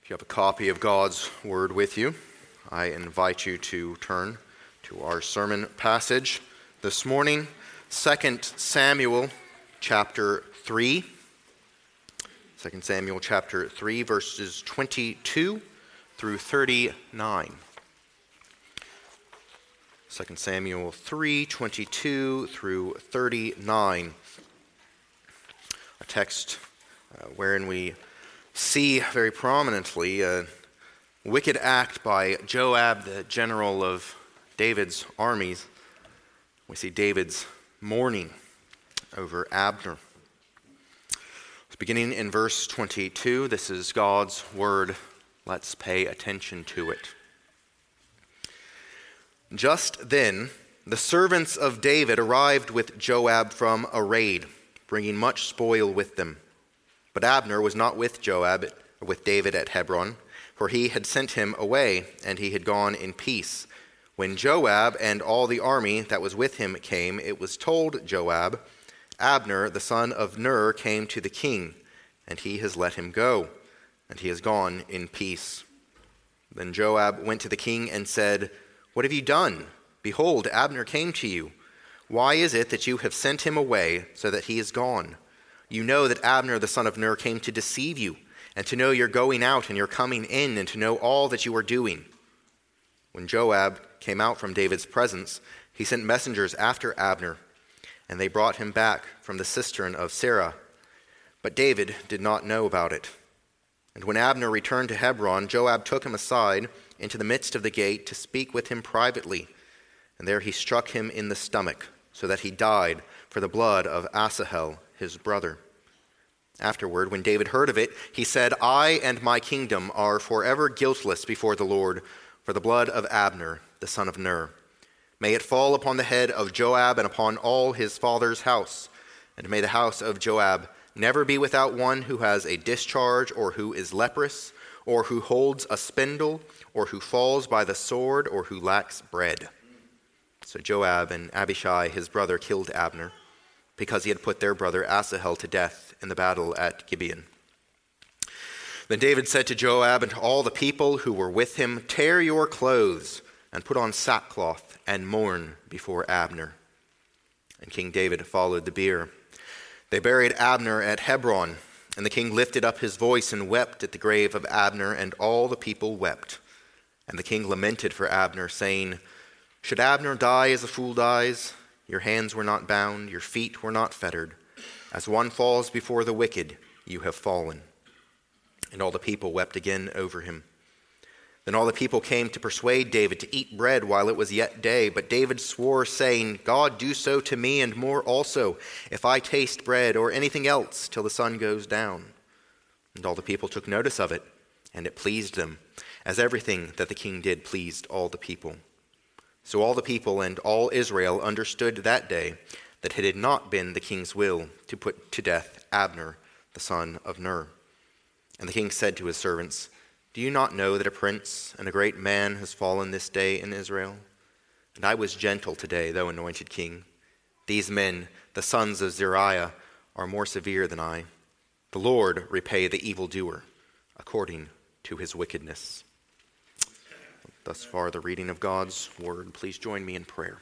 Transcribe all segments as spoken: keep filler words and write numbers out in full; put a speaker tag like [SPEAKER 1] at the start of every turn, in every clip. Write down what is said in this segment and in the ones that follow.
[SPEAKER 1] If you have a copy of God's Word with you, I invite you to turn to our sermon passage this morning, Second Samuel chapter three. Second Samuel chapter three, verses twenty-two through thirty-nine. Second Samuel three, twenty-two through thirty-nine. A text uh, wherein we see very prominently a wicked act by Joab, the general of David's armies. We see David's mourning over Abner. Beginning in verse twenty-two, this is God's word. Let's pay attention to it. Just then, the servants of David arrived with Joab from a raid, bringing much spoil with them. But Abner was not with Joab, with David at Hebron, for he had sent him away, and he had gone in peace. When Joab and all the army that was with him came, it was told Joab, Abner, the son of Ner, came to the king, and he has let him go, and he has gone in peace. Then Joab went to the king and said, What have you done? Behold, Abner came to you. Why is it that you have sent him away so that he is gone? You know that Abner the son of Ner came to deceive you, and to know your going out and your coming in, and to know all that you are doing. When Joab came out from David's presence, he sent messengers after Abner, and they brought him back from the cistern of Sarah. But David did not know about it. And when Abner returned to Hebron, Joab took him aside into the midst of the gate to speak with him privately, and there he struck him in the stomach, so that he died for the blood of Asahel, his brother. Afterward, when David heard of it, he said, I and my kingdom are forever guiltless before the Lord for the blood of Abner, the son of Ner. May it fall upon the head of Joab and upon all his father's house, and may the house of Joab never be without one who has a discharge, or who is leprous, or who holds a spindle, or who falls by the sword, or who lacks bread. So Joab and Abishai, his brother, killed Abner, because he had put their brother Asahel to death in the battle at Gibeon. Then David said to Joab and to all the people who were with him, Tear your clothes and put on sackcloth and mourn before Abner. And King David followed the bier. They buried Abner at Hebron, and the king lifted up his voice and wept at the grave of Abner, and all the people wept. And the king lamented for Abner, saying, Should Abner die as a fool dies? Your hands were not bound, your feet were not fettered. As one falls before the wicked, you have fallen. And all the people wept again over him. Then all the people came to persuade David to eat bread while it was yet day. But David swore, saying, God, do so to me and more also, if I taste bread or anything else till the sun goes down. And all the people took notice of it, and it pleased them, as everything that the king did pleased all the people. So all the people and all Israel understood that day that it had not been the king's will to put to death Abner, the son of Ner. And the king said to his servants, Do you not know that a prince and a great man has fallen this day in Israel? And I was gentle today, though anointed king. These men, the sons of Zeruiah, are more severe than I. The Lord repay the evildoer according to his wickedness. Thus far, the reading of God's word. Please join me in prayer.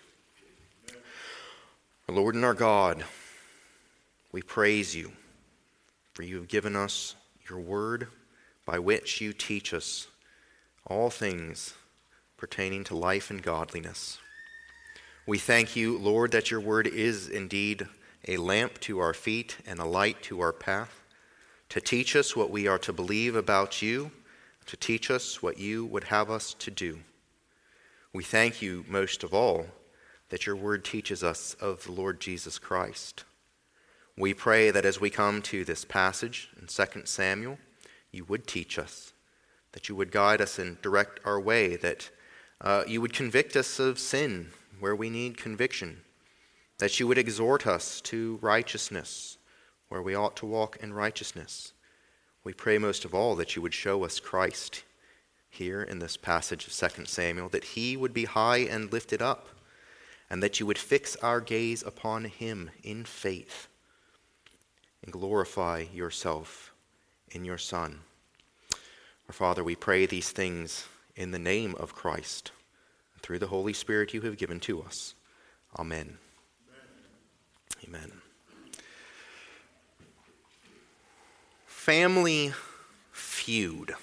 [SPEAKER 1] Our Lord and our God, we praise you, for you have given us your word by which you teach us all things pertaining to life and godliness. We thank you, Lord, that your word is indeed a lamp to our feet and a light to our path, to teach us what we are to believe about you, to teach us what you would have us to do. We thank you most of all that your word teaches us of the Lord Jesus Christ. We pray that as we come to this passage in Second Samuel, you would teach us, that you would guide us and direct our way, that uh, you would convict us of sin where we need conviction, that you would exhort us to righteousness where we ought to walk in righteousness. We pray most of all that you would show us Christ here in this passage of Second Samuel, that he would be high and lifted up, and that you would fix our gaze upon him in faith and glorify yourself in your Son. Our Father, we pray these things in the name of Christ, through the Holy Spirit you have given to us. Amen. Amen. Amen. Family feud.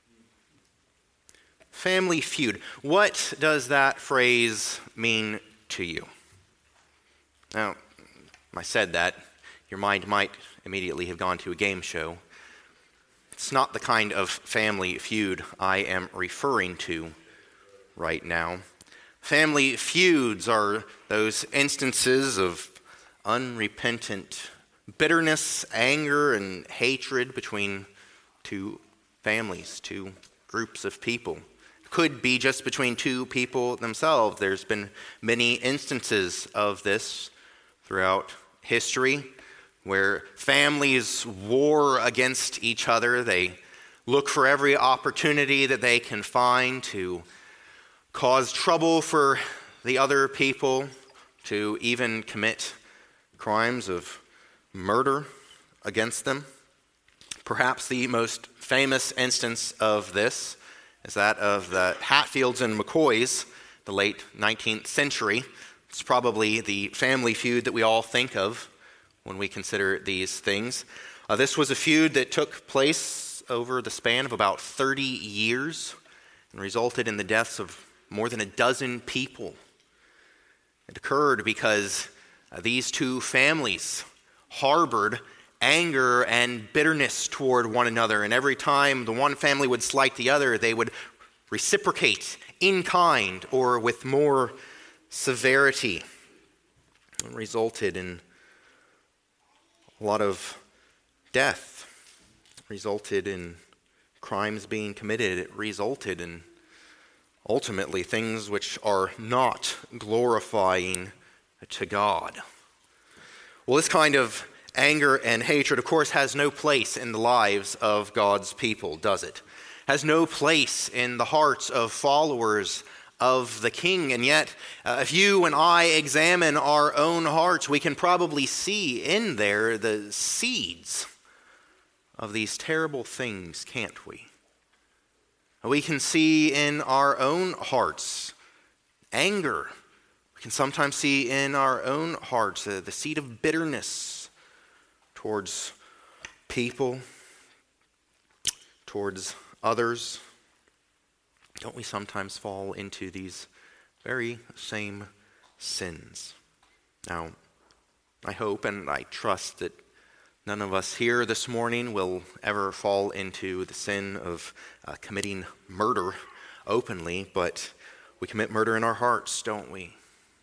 [SPEAKER 1] Family feud. What does that phrase mean to you? Now, I said that, your mind might immediately have gone to a game show. It's not the kind of family feud I am referring to right now. Family feuds are those instances of unrepentant bitterness, anger, and hatred between two families, two groups of people. It could be just between two people themselves. There's been many instances of this throughout history where families war against each other. They look for every opportunity that they can find to cause trouble for the other people, to even commit crimes of murder against them. Perhaps the most famous instance of this is that of the Hatfields and McCoys, the late nineteenth century. It's probably the family feud that we all think of when we consider these things. Uh, this was a feud that took place over the span of about thirty years and resulted in the deaths of more than a dozen people. It occurred because uh, these two families harbored anger and bitterness toward one another, and every time the one family would slight the other, they would reciprocate in kind or with more severity. It resulted in a lot of death. It resulted in crimes being committed. It resulted in ultimately things which are not glorifying to God. Well, this kind of anger and hatred, of course, has no place in the lives of God's people, does it? Has no place in the hearts of followers of the King. And yet, uh, if you and I examine our own hearts, we can probably see in there the seeds of these terrible things, can't we? We can see in our own hearts anger. We can sometimes see in our own hearts uh, the seed of bitterness towards people, towards others. Don't we sometimes fall into these very same sins? Now, I hope and I trust that none of us here this morning will ever fall into the sin of uh, committing murder openly, but we commit murder in our hearts, don't we?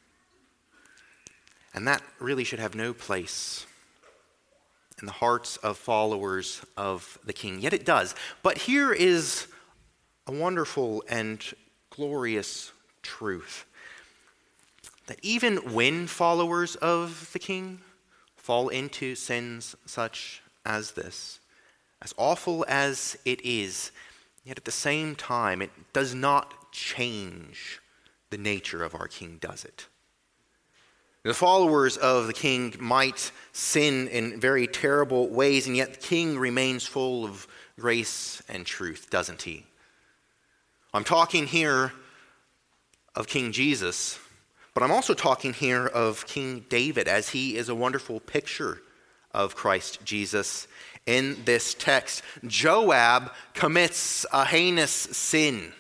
[SPEAKER 1] And that really should have no place in the hearts of followers of the King. Yet it does. But here is a wonderful and glorious truth, that even when followers of the King fall into sins such as this, as awful as it is, yet at the same time it does not change the nature of our King, does it? The followers of the King might sin in very terrible ways, and yet the King remains full of grace and truth, doesn't he? I'm talking here of King Jesus, but I'm also talking here of King David, as he is a wonderful picture of Christ Jesus in this text. Joab commits a heinous sin.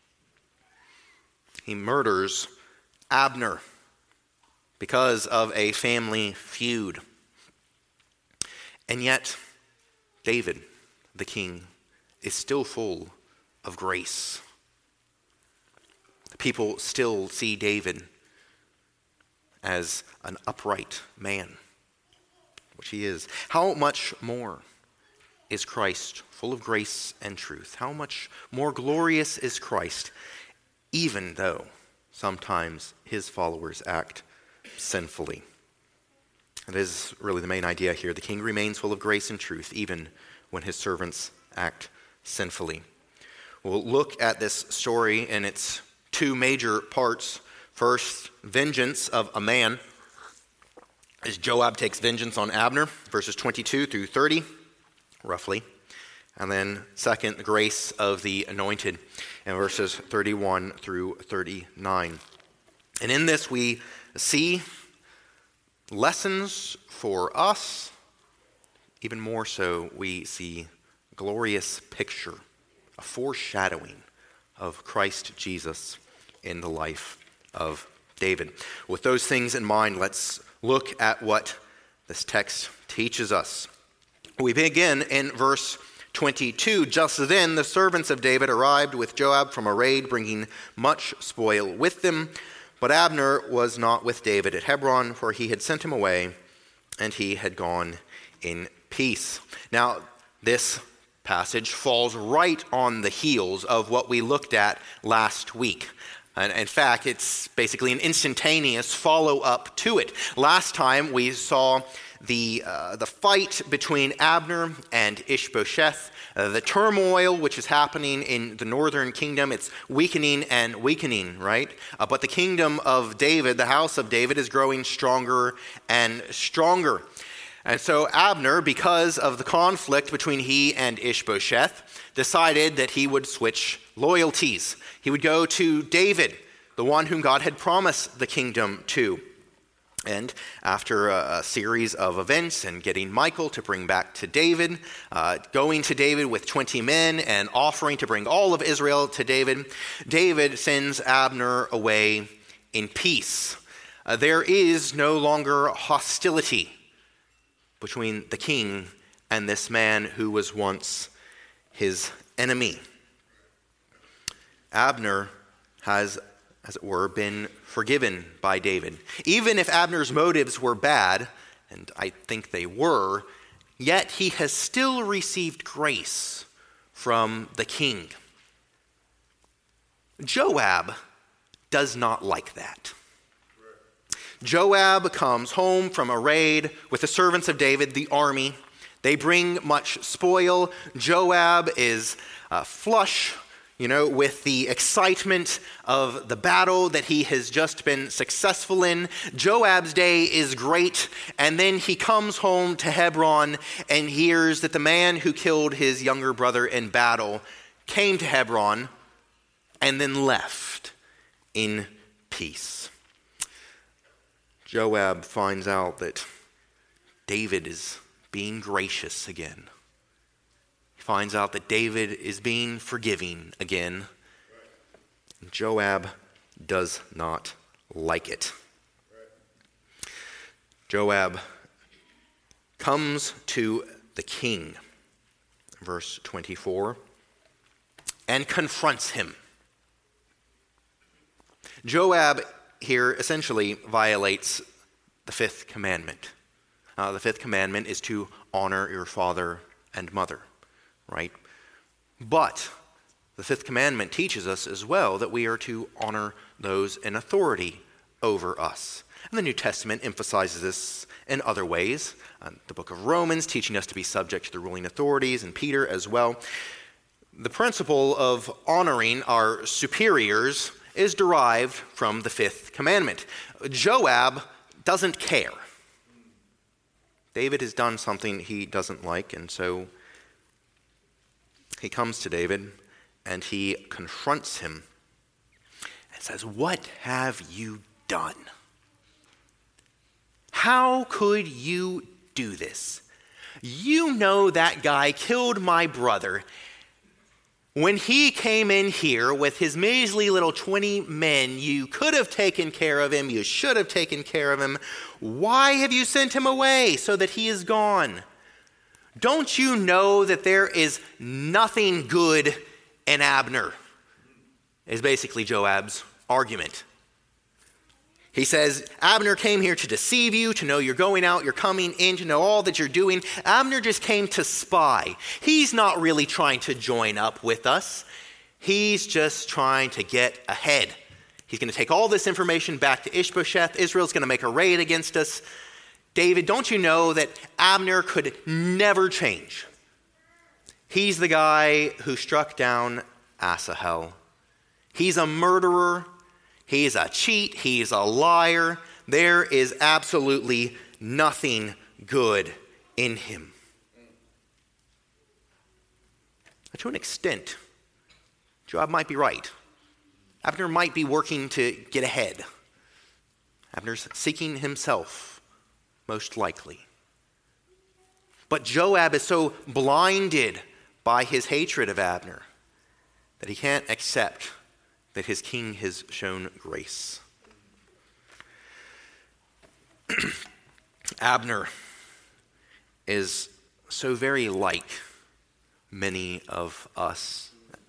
[SPEAKER 1] He murders Abner because of a family feud. And yet, David, the king, is still full of grace. People still see David as an upright man, which he is. How much more is Christ full of grace and truth? How much more glorious is Christ, even though sometimes his followers act sinfully? That is really the main idea here. The king remains full of grace and truth, even when his servants act sinfully. We'll look at this story in its two major parts. First, vengeance of a man, as Joab takes vengeance on Abner, verses twenty-two through thirty, roughly. And then second, the grace of the anointed in verses thirty-one through thirty-nine. And in this we see lessons for us. Even more so, we see a glorious picture, a foreshadowing of Christ Jesus in the life of David. With those things in mind, let's look at what this text teaches us. We begin in verse twenty-two. Just then the servants of David arrived with Joab from a raid, bringing much spoil with them. But Abner was not with David at Hebron, for he had sent him away, and he had gone in peace. Now, this passage falls right on the heels of what we looked at last week. And in fact, it's basically an instantaneous follow-up to it. Last time we saw the uh, the fight between Abner and Ishbosheth, uh, the turmoil which is happening in the northern kingdom. It's weakening and weakening, right? Uh, but the kingdom of David, the house of David, is growing stronger and stronger. And so Abner, because of the conflict between he and Ishbosheth, decided that he would switch loyalties. He would go to David, the one whom God had promised the kingdom to. And after a, a series of events and getting Michal to bring back to David, uh, going to David with twenty men and offering to bring all of Israel to David, David sends Abner away in peace. Uh, there is no longer hostility between the king and this man who was once his enemy. Abner has, as it were, been forgiven by David. Even if Abner's motives were bad, and I think they were, yet he has still received grace from the king. Joab does not like that. Joab comes home from a raid with the servants of David, the army. They bring much spoil. Joab is uh, flush, you know, with the excitement of the battle that he has just been successful in. Joab's day is great, and then he comes home to Hebron and hears that the man who killed his younger brother in battle came to Hebron and then left in peace. Joab finds out that David is being gracious again. He finds out that David is being forgiving again. Joab does not like it. Joab comes to the king, verse twenty-four, and confronts him. Joab here essentially violates the fifth commandment. Uh, the fifth commandment is to honor your father and mother, right? But the fifth commandment teaches us as well that we are to honor those in authority over us. And the New Testament emphasizes this in other ways. Uh, the book of Romans teaching us to be subject to the ruling authorities, and Peter as well. The principle of honoring our superiors is derived from the fifth commandment. Joab doesn't care. David has done something he doesn't like, and so he comes to David and he confronts him and says, "What have you done? How could you do this? You know that guy killed my brother. When he came in here with his measly little twenty men, you could have taken care of him. You should have taken care of him. Why have you sent him away so that he is gone? Don't you know that there is nothing good in Abner?" Is basically Joab's argument. He says, Abner came here to deceive you, to know you're going out, you're coming in, to know all that you're doing. Abner just came to spy. He's not really trying to join up with us. He's just trying to get ahead. He's going to take all this information back to Ishbosheth. Israel's going to make a raid against us. David, don't you know that Abner could never change? He's the guy who struck down Asahel. He's a murderer. He's a cheat. He's a liar. There is absolutely nothing good in him. To an extent, Joab might be right. Abner might be working to get ahead. Abner's seeking himself, most likely. But Joab is so blinded by his hatred of Abner that he can't accept that his king has shown grace. Abner is so very like many of us,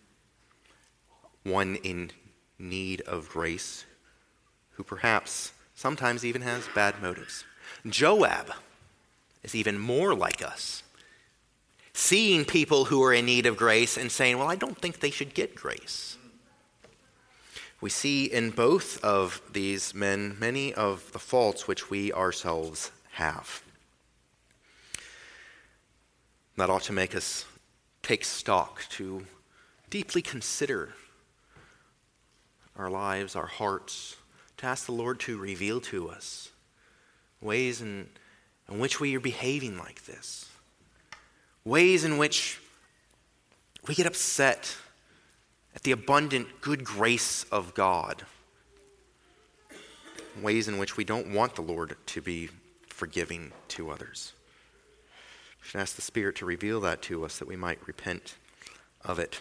[SPEAKER 1] one in need of grace, who perhaps sometimes even has bad motives. Joab is even more like us, seeing people who are in need of grace and saying, well, I don't think they should get grace. We see in both of these men many of the faults which we ourselves have. That ought to make us take stock, to deeply consider our lives, our hearts, to ask the Lord to reveal to us ways in, in which we are behaving like this, ways in which we get upset at the abundant good grace of God, ways in which we don't want the Lord to be forgiving to others. We should ask the Spirit to reveal that to us, that we might repent of it.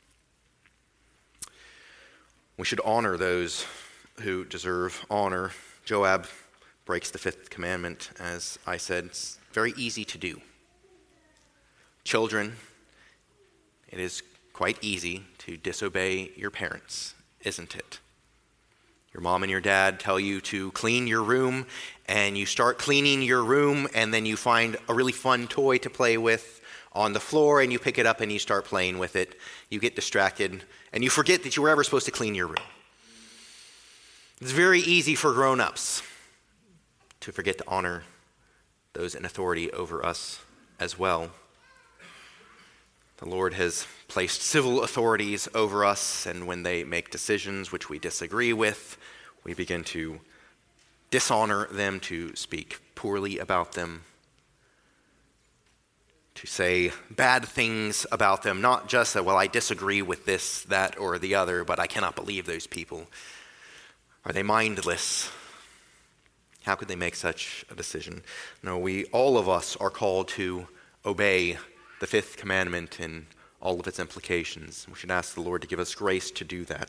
[SPEAKER 1] We should honor those who deserve honor. Joab breaks the fifth commandment, as I said. It's very easy to do. Children, it is quite easy to disobey your parents, isn't it? Your mom and your dad tell you to clean your room, and you start cleaning your room, and then you find a really fun toy to play with on the floor, and you pick it up and you start playing with it. You get distracted, and you forget that you were ever supposed to clean your room. It's very easy for grown-ups to forget to honor those in authority over us as well. The Lord has placed civil authorities over us, and when they make decisions which we disagree with, we begin to dishonor them, to speak poorly about them, to say bad things about them, not just that, well, I disagree with this, that, or the other, but I cannot believe those people. Are they mindless? How could they make such a decision? No, we, all of us, are called to obey the fifth commandment and all of its implications. We should ask the Lord to give us grace to do that.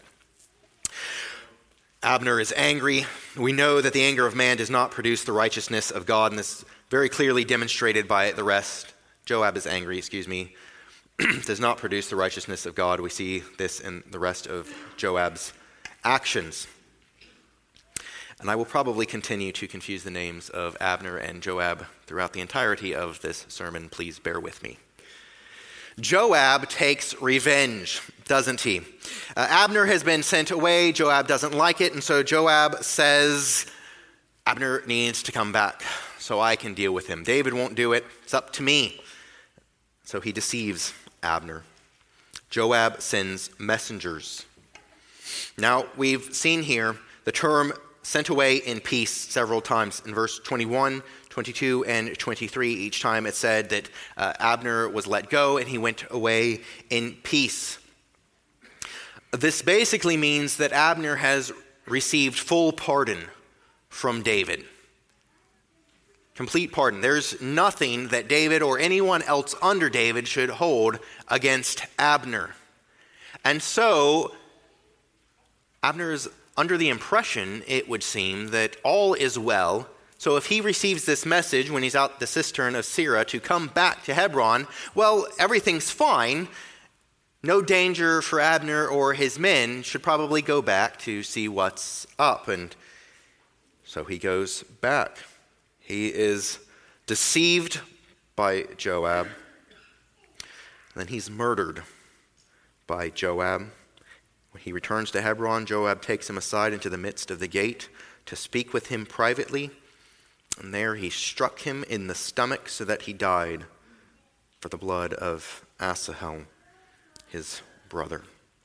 [SPEAKER 1] Abner is angry. We know that the anger of man does not produce the righteousness of God, and this is very clearly demonstrated by the rest. Joab is angry, excuse me, does not produce the righteousness of God. We see this in the rest of Joab's actions. And I will probably continue to confuse the names of Abner and Joab throughout the entirety of this sermon. Please bear with me. Joab takes revenge, doesn't he? Uh, Abner has been sent away. Joab doesn't like it, and so Joab says, Abner needs to come back so I can deal with him. David won't do it. It's up to me. So he deceives Abner. Joab sends messengers. Now, we've seen here the term sent away in peace several times. In verse twenty-one, twenty-two, and twenty-three, each time it said that uh, Abner was let go and he went away in peace. This basically means that Abner has received full pardon from David. Complete pardon. There's nothing that David or anyone else under David should hold against Abner. And so, Abner is under the impression, it would seem, that all is well. So if he receives this message when he's out the cistern of Sirah to come back to Hebron, well, everything's fine. No danger for Abner or his men. Should probably go back to see what's up. And so he goes back. He is deceived by Joab. Then he's murdered by Joab. When he returns to Hebron, Joab takes him aside into the midst of the gate to speak with him privately. And there he struck him in the stomach so that he died for the blood of Asahel, his brother.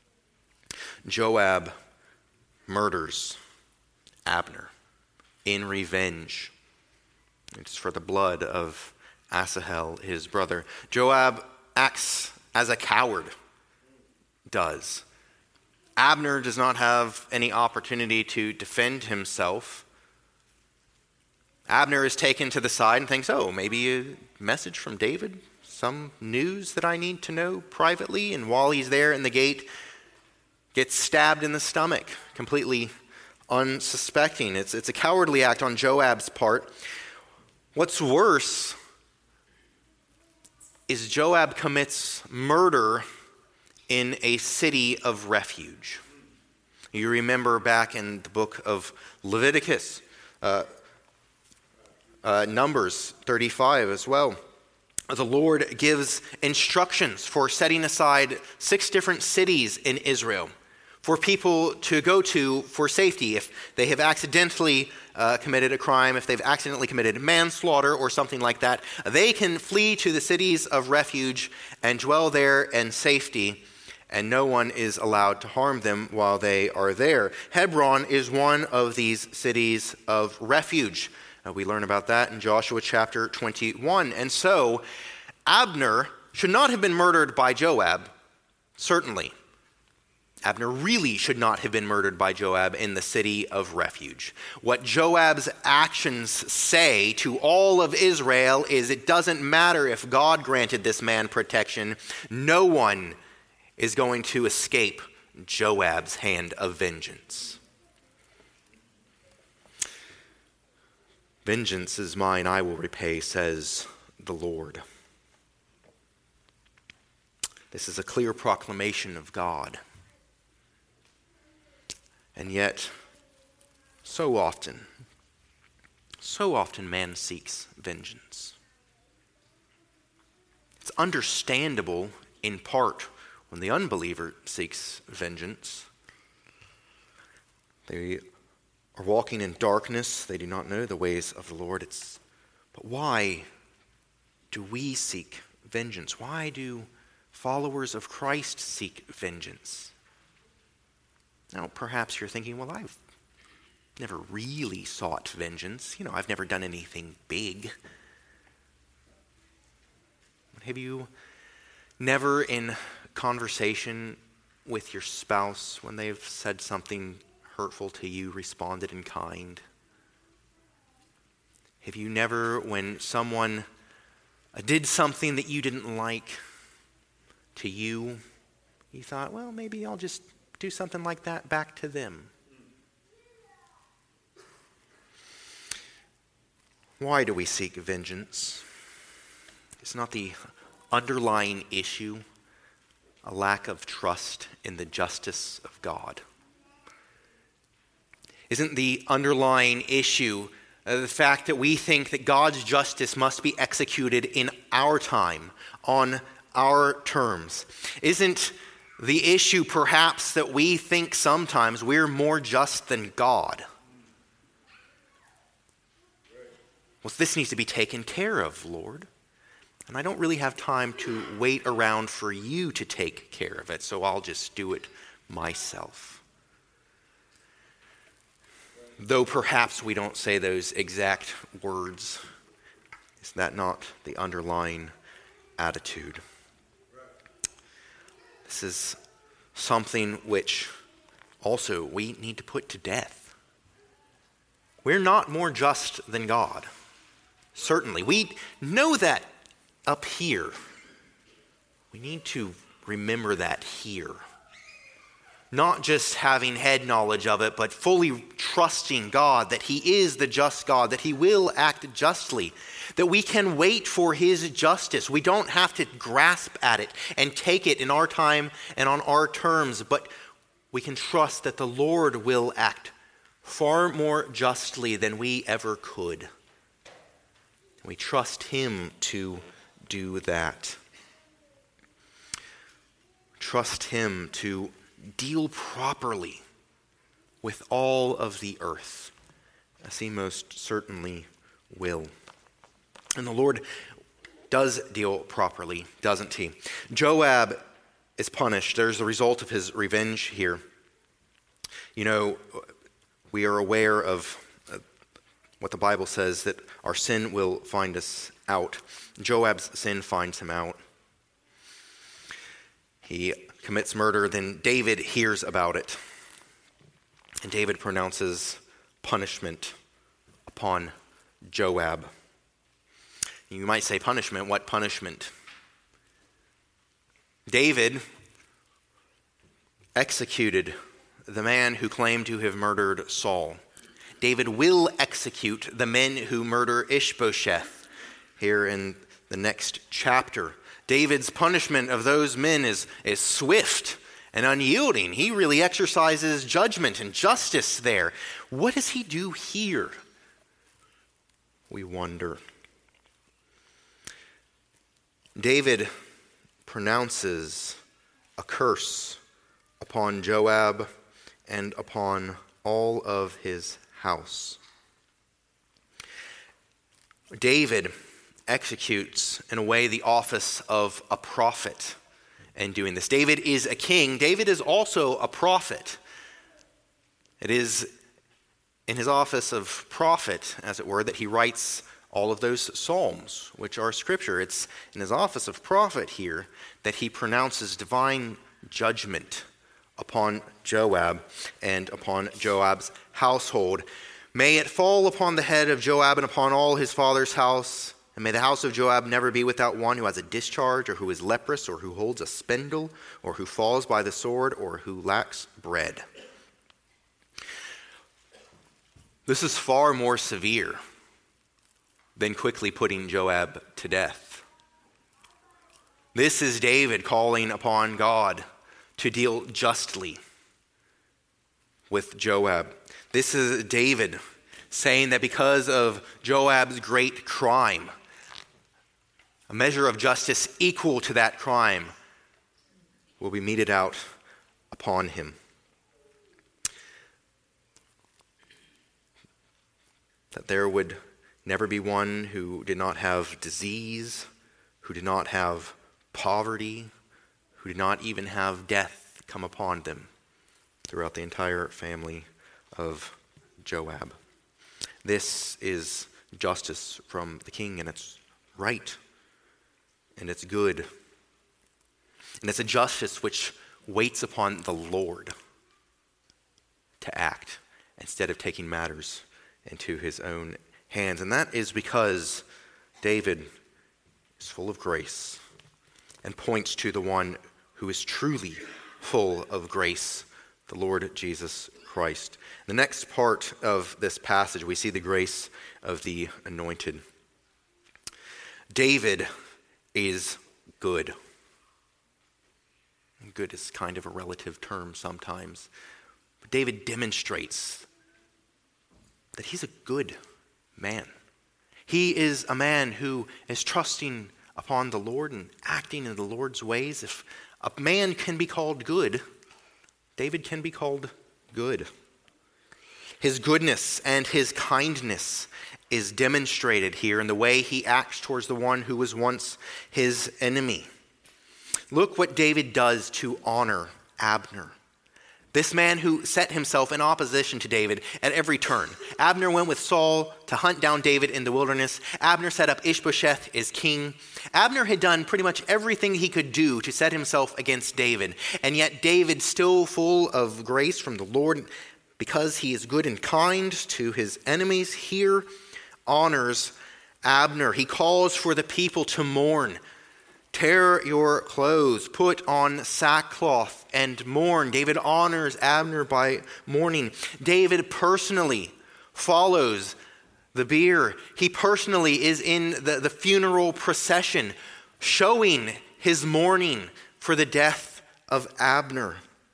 [SPEAKER 1] Joab murders Abner in revenge. It's for the blood of Asahel, his brother. Joab acts as a coward does. Abner does not have any opportunity to defend himself. Abner is taken to the side and thinks, oh, maybe a message from David, some news that I need to know privately. And while he's there in the gate, gets stabbed in the stomach, completely unsuspecting. It's, it's a cowardly act on Joab's part. What's worse is Joab commits murder in a city of refuge. You remember back in the book of Leviticus, uh, uh, Numbers thirty-five as well. The Lord gives instructions for setting aside six different cities in Israel for people to go to for safety if they have accidentally uh, committed a crime, if they've accidentally committed manslaughter or something like that. They can flee to the cities of refuge and dwell there in safety, and no one is allowed to harm them while they are there. Hebron is one of these cities of refuge. Uh, we learn about that in Joshua chapter twenty-one. And so, Abner should not have been murdered by Joab, certainly. Abner really should not have been murdered by Joab in the city of refuge. What Joab's actions say to all of Israel is it doesn't matter if God granted this man protection, no one is going to escape Joab's hand of vengeance. Vengeance is mine, I will repay, says the Lord. This is a clear proclamation of God. And yet, so often, so often man seeks vengeance. It's understandable in part when the unbeliever seeks vengeance. They are walking in darkness. They do not know the ways of the Lord. It's, but why do we seek vengeance? Why do followers of Christ seek vengeance? Now, perhaps you're thinking, well, I've never really sought vengeance. You know, I've never done anything big. Have you never, in conversation with your spouse, when they've said something hurtful to you, responded in kind? Have you never, when someone did something that you didn't like to you, you thought, well, maybe I'll just do something like that back to them? Why do we seek vengeance? It's not the underlying issue a lack of trust in the justice of God? Isn't the underlying issue uh, the fact that we think that God's justice must be executed in our time, on our terms? Isn't the issue perhaps that we think sometimes we're more just than God? Well, this needs to be taken care of, Lord. And I don't really have time to wait around for you to take care of it, so I'll just do it myself. Though perhaps we don't say those exact words, is that not the underlying attitude? This is something which also we need to put to death. We're not more just than God. Certainly. We know that up here. We need to remember that here. Not just having head knowledge of it, but fully trusting God that He is the just God, that He will act justly, that we can wait for His justice. We don't have to grasp at it and take it in our time and on our terms, but we can trust that the Lord will act far more justly than we ever could. We trust Him to do that. Trust Him to deal properly with all of the earth, as He most certainly will. And the Lord does deal properly, doesn't He? Joab is punished. There's the result of his revenge here. You know, we are aware of what the Bible says, that our sin will find us out. Joab's sin finds him out. he commits murder, then David hears about it. And David pronounces punishment upon Joab. You might say punishment. What punishment? David executed the man who claimed to have murdered Saul. David will execute the men who murder Ishbosheth here in the next chapter. David's punishment of those men is, is swift and unyielding. He really exercises judgment and justice there. What does he do here? We wonder. David pronounces a curse upon Joab and upon all of his house. David executes, in a way, the office of a prophet in doing this. David is a king. David is also a prophet. It is in his office of prophet, as it were, that he writes all of those psalms, which are scripture. It's in his office of prophet here that he pronounces divine judgment upon Joab and upon Joab's household. May it fall upon the head of Joab and upon all his father's house, and may the house of Joab never be without one who has a discharge, or who is leprous, or who holds a spindle, or who falls by the sword, or who lacks bread. This is far more severe than quickly putting Joab to death. This is David calling upon God to deal justly with Joab. This is David saying that because of Joab's great crime, a measure of justice equal to that crime will be meted out upon him. That there would never be one who did not have disease, who did not have poverty, who did not even have death come upon them throughout the entire family of Joab. This is justice from the king, and it's right, and it's good. And it's a justice which waits upon the Lord to act instead of taking matters into his own hands. And that is because David is full of grace and points to the one who is truly full of grace, the Lord Jesus Christ. In the next part of this passage, we see the grace of the anointed. David is good. Good is kind of a relative term sometimes. But David demonstrates that he's a good man. He is a man who is trusting upon the Lord and acting in the Lord's ways. If a man can be called good, David can be called good. His goodness and his kindness is demonstrated here in the way he acts towards the one who was once his enemy. Look what David does to honor Abner, this man who set himself in opposition to David at every turn. Abner went with Saul to hunt down David in the wilderness. Abner set up Ishbosheth as king. Abner had done pretty much everything he could do to set himself against David. And yet David, still full of grace from the Lord, because he is good and kind to his enemies, here honors Abner. He calls for the people to mourn. Tear your clothes, put on sackcloth, and mourn. David honors Abner by mourning. David personally follows the bier. He personally is in the, the funeral procession, showing his mourning for the death of Abner.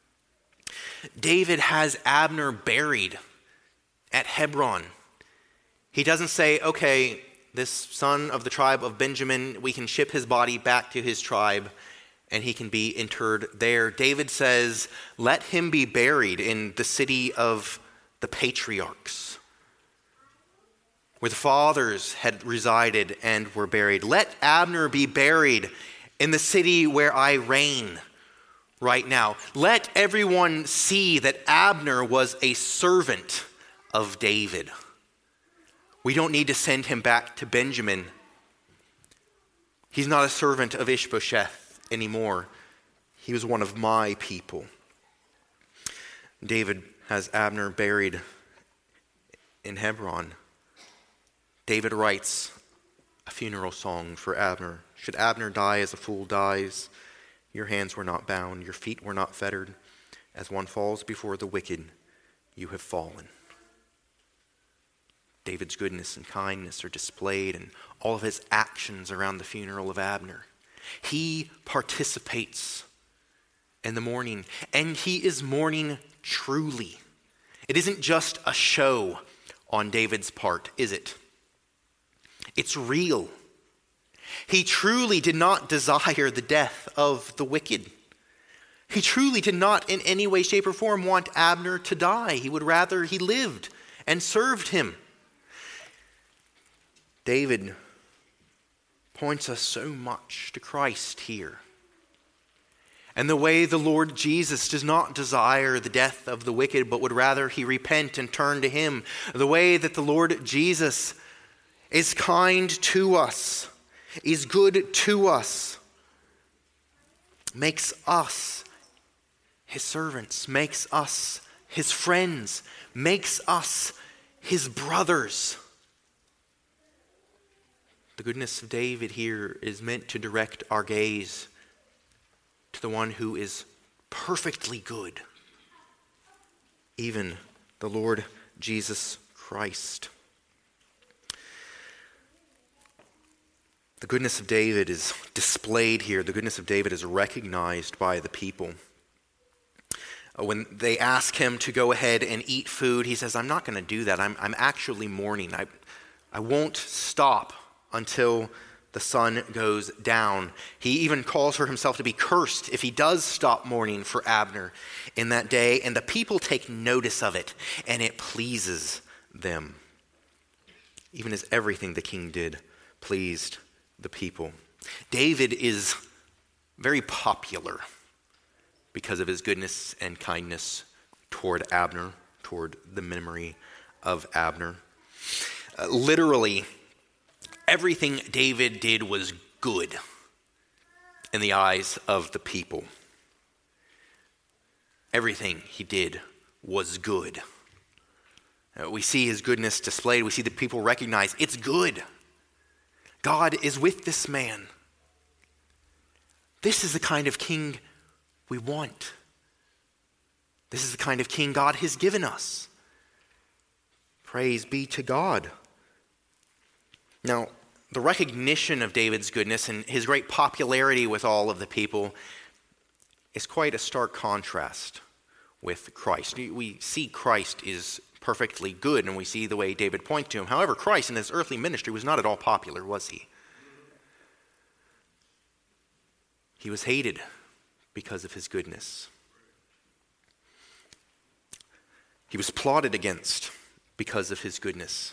[SPEAKER 1] David has Abner buried at Hebron. He doesn't say, okay, this son of the tribe of Benjamin, we can ship his body back to his tribe and he can be interred there. David says, let him be buried in the city of the patriarchs, where the fathers had resided and were buried. Let Abner be buried in the city where I reign right now. Let everyone see that Abner was a servant of David. We don't need to send him back to Benjamin. He's not a servant of Ishbosheth anymore. He was one of my people. David has Abner buried in Hebron. David writes a funeral song for Abner. Should Abner die as a fool dies, your hands were not bound, your feet were not fettered. As one falls before the wicked, you have fallen. David's goodness and kindness are displayed in all of his actions around the funeral of Abner. He participates in the mourning, and he is mourning truly. It isn't just a show on David's part, is it? It's real. He truly did not desire the death of the wicked. He truly did not in any way, shape, or form want Abner to die. He would rather he lived and served him. David points us so much to Christ here. And the way the Lord Jesus does not desire the death of the wicked, but would rather he repent and turn to him. The way that the Lord Jesus is kind to us, is good to us, makes us his servants, makes us his friends, makes us his brothers. The goodness of David here is meant to direct our gaze to the one who is perfectly good, even the Lord Jesus Christ. The goodness of David is displayed here. The goodness of David is recognized by the people. When they ask him to go ahead and eat food, he says, I'm not going to do that. I'm, I'm actually mourning. I, I won't stop until the sun goes down. He even calls for himself to be cursed if he does stop mourning for Abner in that day. And the people take notice of it, and it pleases them. Even as everything the king did pleased the people. David is very popular because of his goodness and kindness toward Abner, toward the memory of Abner. Uh, literally, everything David did was good in the eyes of the people. Everything he did was good. Uh, we see his goodness displayed. We see the people recognize it's good. God is with this man. This is the kind of king we want. This is the kind of king God has given us. Praise be to God. Now, the recognition of David's goodness and his great popularity with all of the people is quite a stark contrast with Christ. We see Christ is perfectly good, and we see the way David points to him. However, Christ in his earthly ministry was not at all popular, was he? He was hated because of his goodness. He was plotted against because of his goodness.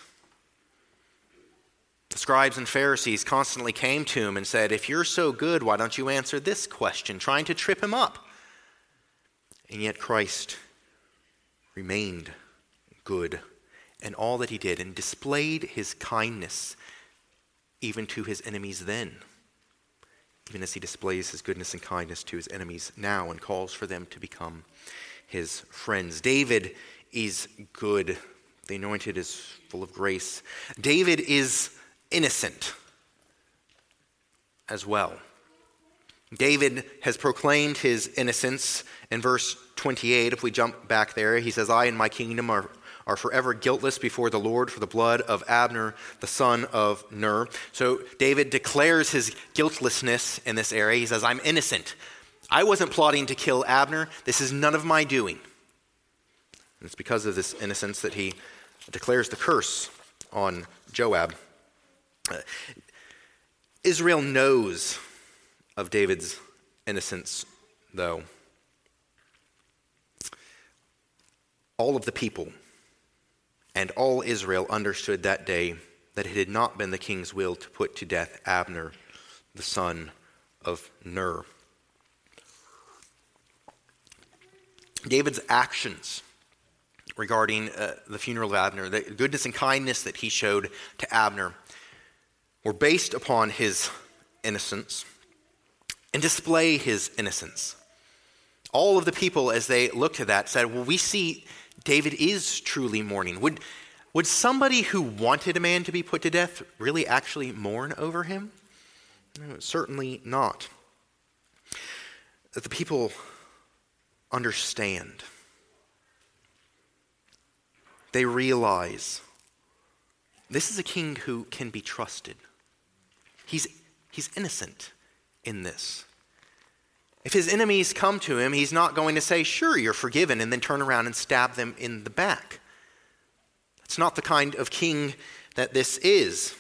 [SPEAKER 1] The scribes and Pharisees constantly came to him and said, if you're so good, why don't you answer this question, trying to trip him up. And yet Christ remained good in all that he did and displayed his kindness even to his enemies then, even as he displays his goodness and kindness to his enemies now and calls for them to become his friends. David is good. The anointed is full of grace. David is innocent as well. David has proclaimed his innocence in verse twenty-eight. If we jump back there, he says, I and my kingdom are, are forever guiltless before the Lord for the blood of Abner, the son of Ner. So David declares his guiltlessness in this area. He says, I'm innocent. I wasn't plotting to kill Abner. This is none of my doing. And it's because of this innocence that he declares the curse on Joab. Uh, Israel knows of David's innocence, though. All of the people and all Israel understood that day that it had not been the king's will to put to death Abner, the son of Ner. David's actions regarding uh, the funeral of Abner, the goodness and kindness that he showed to Abner, were based upon his innocence and display his innocence. all of the people, as they looked at that, said, well, we see David is truly mourning. Would, would somebody who wanted a man to be put to death really actually mourn over him? No, certainly not. The people understand. They realize this is a king who can be trusted. He's, he's innocent in this. If his enemies come to him, he's not going to say, sure, you're forgiven, and then turn around and stab them in the back. That's not the kind of king that this is.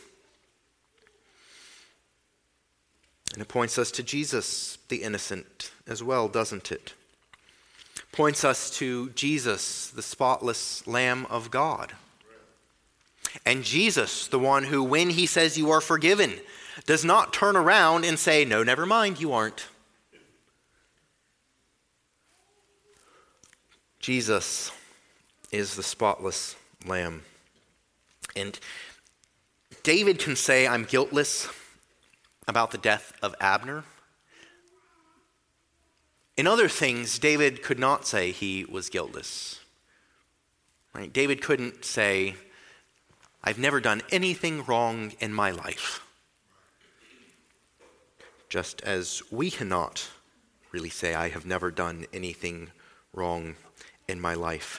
[SPEAKER 1] And it points us to Jesus, the innocent, as well, doesn't it? Points us to Jesus, the spotless Lamb of God. And Jesus, the one who, when he says you are forgiven, does not turn around and say, no, never mind, you aren't. Jesus is the spotless Lamb. And David can say, I'm guiltless about the death of Abner. In other things, David could not say he was guiltless. Right? David couldn't say, I've never done anything wrong in my life. Just as we cannot really say, I have never done anything wrong in my life.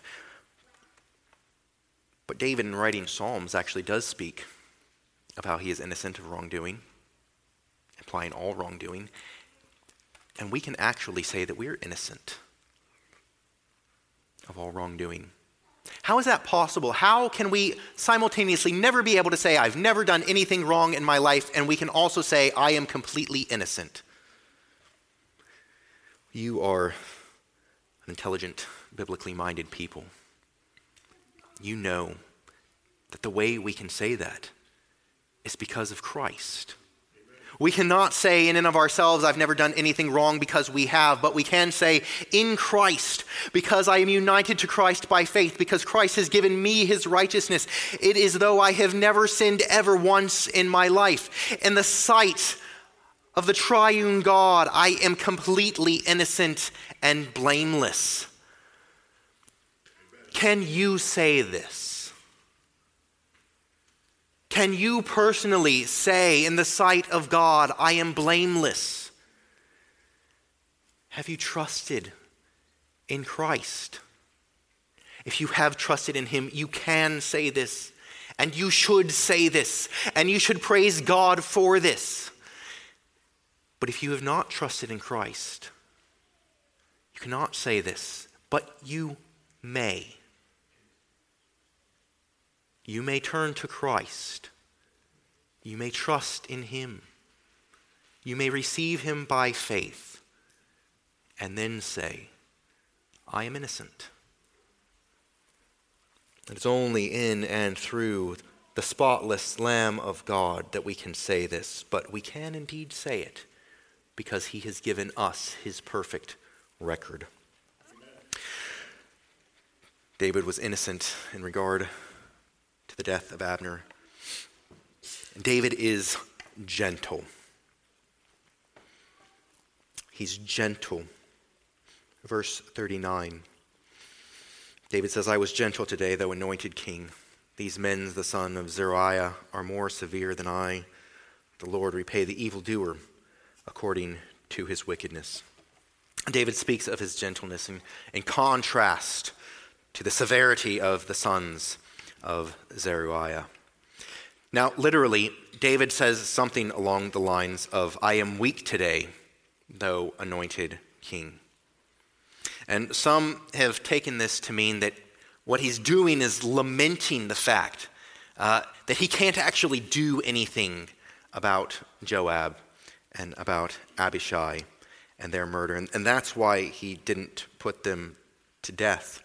[SPEAKER 1] But David, in writing Psalms, actually does speak of how he is innocent of wrongdoing, implying all wrongdoing. And we can actually say that we're innocent of all wrongdoing. How is that possible? How can we simultaneously never be able to say, I've never done anything wrong in my life, and we can also say, I am completely innocent? You are an intelligent, biblically minded people. You know that the way we can say that is because of Christ. We cannot say in and of ourselves, I've never done anything wrong, because we have, but we can say in Christ, because I am united to Christ by faith, because Christ has given me his righteousness. It is though I have never sinned ever once in my life. In the sight of the triune God, I am completely innocent and blameless. Can you say this? Can you personally say in the sight of God, I am blameless? Have you trusted in Christ? If you have trusted in him, you can say this, and you should say this, and you should praise God for this. But if you have not trusted in Christ, you cannot say this, but you may. You may turn to Christ. You may trust in him. You may receive him by faith and then say, I am innocent. It's only in and through the spotless Lamb of God that we can say this, but we can indeed say it because he has given us his perfect record. Amen. David was innocent in regard to the death of Abner. David is gentle. He's gentle. Verse thirty-nine. David says, I was gentle today, though anointed king. These men, the son of Zeruiah, are more severe than I. The Lord repay the evildoer according to his wickedness. David speaks of his gentleness in, in contrast to the severity of the sons of Zeruiah. Now, literally, David says something along the lines of, I am weak today, though anointed king. And some have taken this to mean that what he's doing is lamenting the fact uh, that he can't actually do anything about Joab and about Abishai and their murder. And, and that's why he didn't put them to death.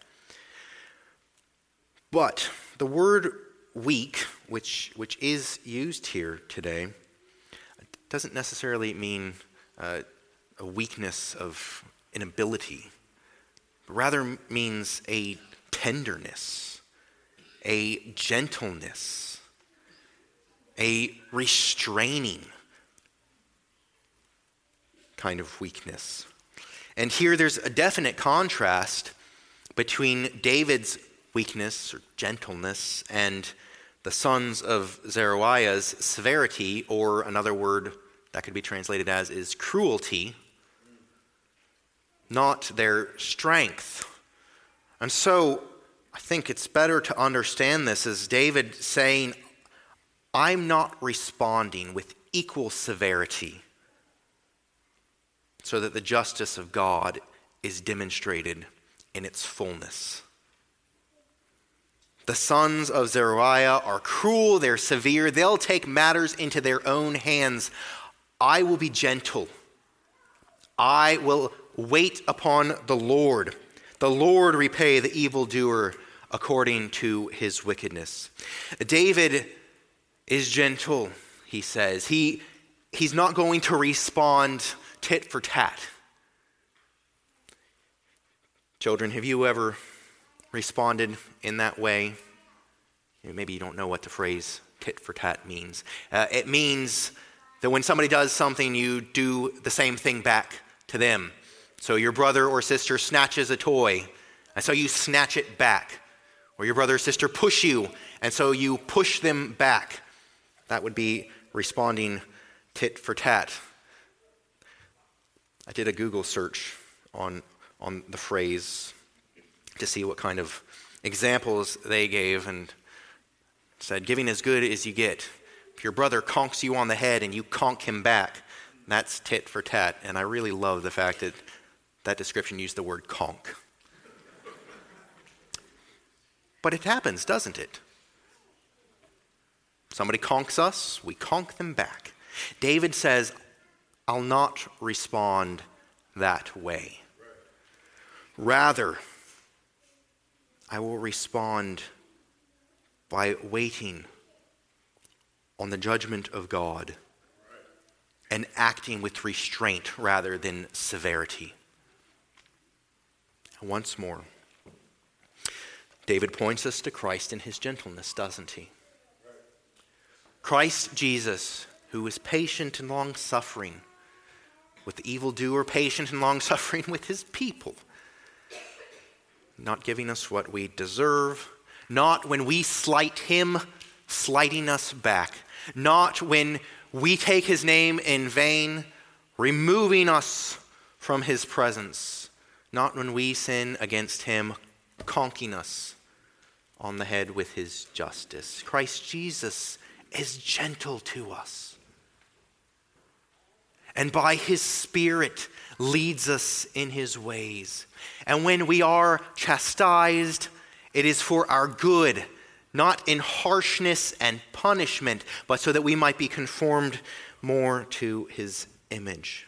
[SPEAKER 1] But the word weak, which which is used here today, doesn't necessarily mean uh, a weakness of inability, but rather means a tenderness, a gentleness, a restraining kind of weakness. And here there's a definite contrast between David's weakness or gentleness and the sons of Zeruiah's severity, or another word that could be translated as is cruelty, not their strength. And so I think it's better to understand this as David saying, I'm not responding with equal severity so that the justice of God is demonstrated in its fullness. The sons of Zeruiah are cruel, they're severe, they'll take matters into their own hands. I will be gentle. I will wait upon the Lord. The Lord repay the evildoer according to his wickedness. David is gentle, he says. He, he's not going to respond tit for tat. Children, have you ever responded in that way? Maybe you don't know what the phrase tit for tat means. Uh, it means that when somebody does something, you do the same thing back to them. So your brother or sister snatches a toy, and so you snatch it back. Or your brother or sister push you, and so you push them back. That would be responding tit for tat. I did a Google search on, on the phrase to see what kind of examples they gave, and said, giving as good as you get. If your brother conks you on the head and you conk him back, that's tit for tat. And I really love the fact that that description used the word conk. But it happens, doesn't it? Somebody conks us, we conk them back. David says, I'll not respond that way. Rather, I will respond by waiting on the judgment of God and acting with restraint rather than severity. Once more, David points us to Christ in his gentleness, doesn't he? Christ Jesus, who was patient and long-suffering with the evildoer, patient and long-suffering with his people, not giving us what we deserve, not when we slight him, slighting us back, not when we take his name in vain, removing us from his presence, not when we sin against him, conking us on the head with his justice. Christ Jesus is gentle to us, and by his Spirit leads us in his ways. And when we are chastised, it is for our good, not in harshness and punishment, but so that we might be conformed more to his image.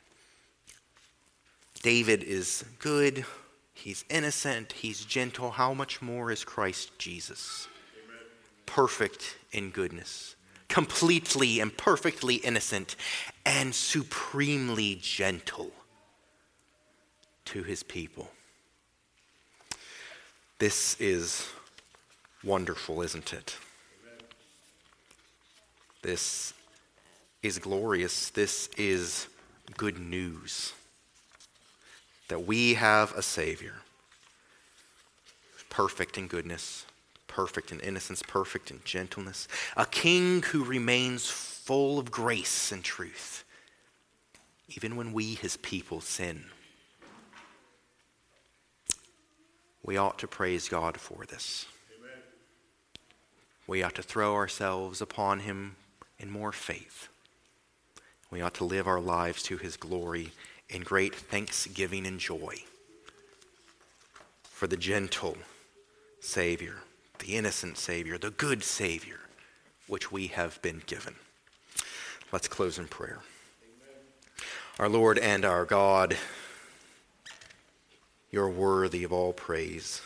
[SPEAKER 1] David is good, he's innocent, he's gentle. How much more is Christ Jesus? Amen. Perfect in goodness, completely and perfectly innocent, and supremely gentle to his people. This is wonderful, isn't it? Amen. This is glorious. This is good news. That we have a Savior, perfect in goodness, perfect in innocence, perfect in gentleness, a King who remains full of grace and truth, even when we, his people, sin. We ought to praise God for this. Amen. We ought to throw ourselves upon him in more faith. We ought to live our lives to his glory in great thanksgiving and joy for the gentle Savior, the innocent Savior, the good Savior, which we have been given. Let's close in prayer. Amen. Our Lord and our God, you're worthy of all praise.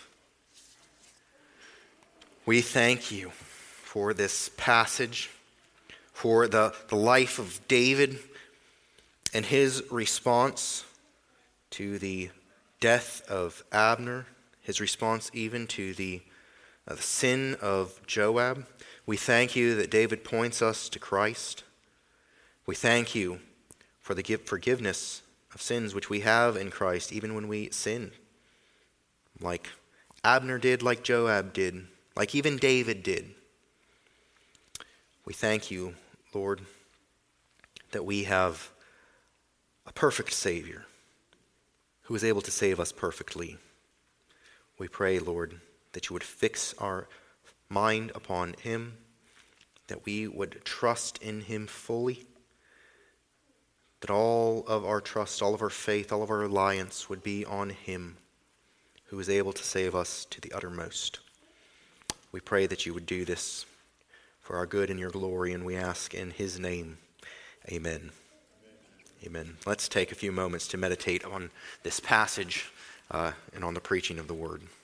[SPEAKER 1] We thank you for this passage, for the, the life of David and his response to the death of Abner, his response even to the, uh, the sin of Joab. We thank you that David points us to Christ. We thank you for the forgiveness of sins which we have in Christ, even when we sin. Like Abner did, like Joab did, like even David did. We thank you, Lord, that we have a perfect Savior who is able to save us perfectly. We pray, Lord, that you would fix our mind upon him, that we would trust in him fully, that all of our trust, all of our faith, all of our reliance would be on him who is able to save us to the uttermost. We pray that you would do this for our good and your glory, and we ask in his name, amen. Amen. Let's take a few moments to meditate on this passage uh, and on the preaching of the word.